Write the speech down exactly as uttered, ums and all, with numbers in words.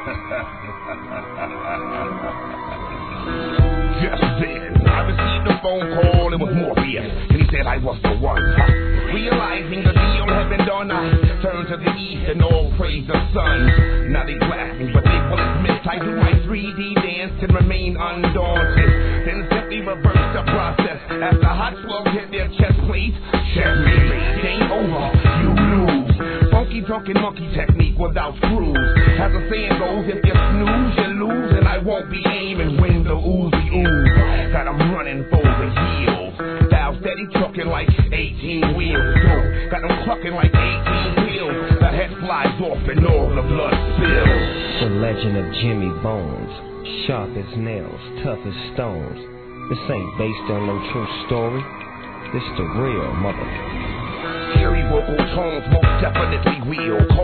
Just then, I received a phone call, it was Morpheus, and he said I was the one. Realizing the deal had been done, I turned to the east and all praise the sun. Now they blast me, but they will admit I do my three D dance and remain undaunted. Then simply reverse the process. As the hot slugs hit their chest plate, checkmate, game over, you lose. Funky drunken monkey technique without screws. As the saying goes, if you snooze, you lose, and I won't be aiming when the oozy ooze. Got 'em running for the heels. Dial steady trucking like eighteen wheels. Got 'em clucking like eighteen wheels. The head flies off and all the blood spills. The legend of Jimmy Bones, sharp as nails, tough as stones. This ain't based on no true story. This the real mother. Eerie vocal tones most definitely real.